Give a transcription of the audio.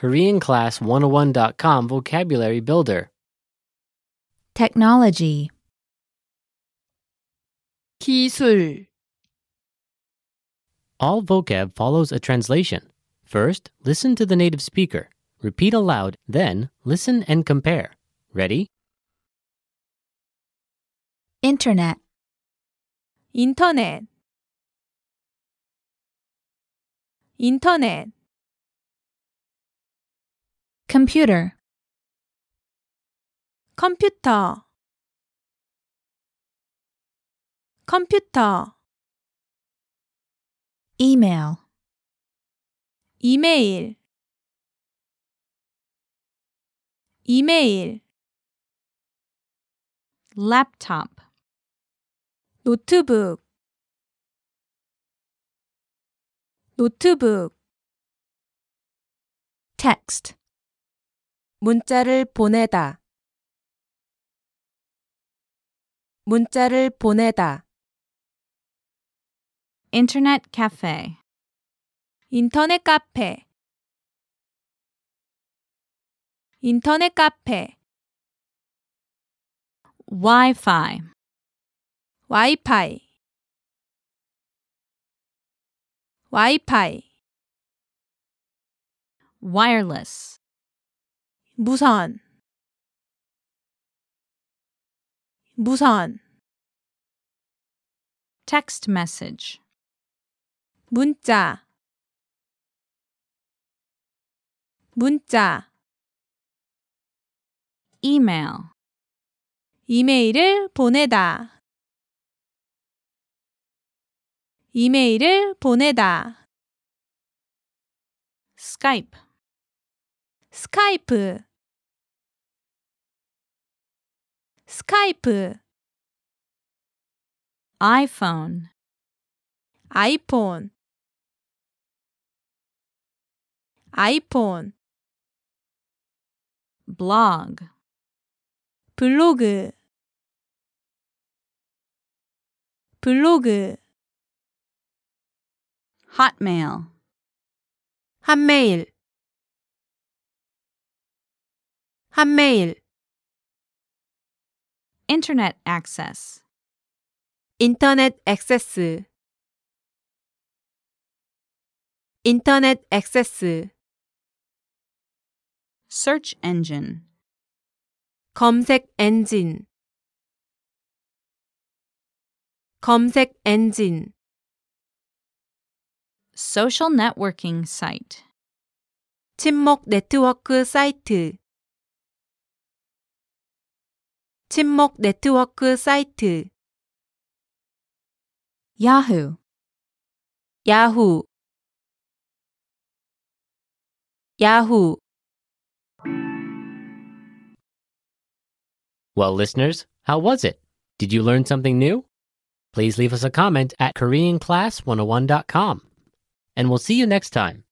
KoreanClass101.com Vocabulary Builder. technology, 기술, All vocab follows a translation. First, listen to the native speaker. Repeat aloud, then listen and compare. Ready? internet, 인터넷, 인터넷, computer, 컴퓨터, 컴퓨터, email, 이메일, 이메일, laptop, 노트북, 노트북, text, 문자를 보내다, 문자를 보내다, internet cafe, 인터넷 카페, 인터넷 카페, Wi-Fi, 와이파이, 와이파이, wireless, 무선, 무선, text message, 문자, 문자, email, 이메일을 보내다, 이메일을 보내다, Skype, 스카이프, 스카이프, iPhone, 아이폰, 아이폰, blog, 블로그, 블로그, hotmail, 한메일, 한메일, internet access, 인터넷 액세스, 인터넷 액세스, search engine, 검색 엔진, 검색 엔진, social networking site, 친목 네트워크 사이트, 친목 네트워크 사이트, Yahoo, 야후, 야후. Well, listeners, how was it? Did you learn something new? Please leave us a comment at KoreanClass101.com. And we'll see you next time.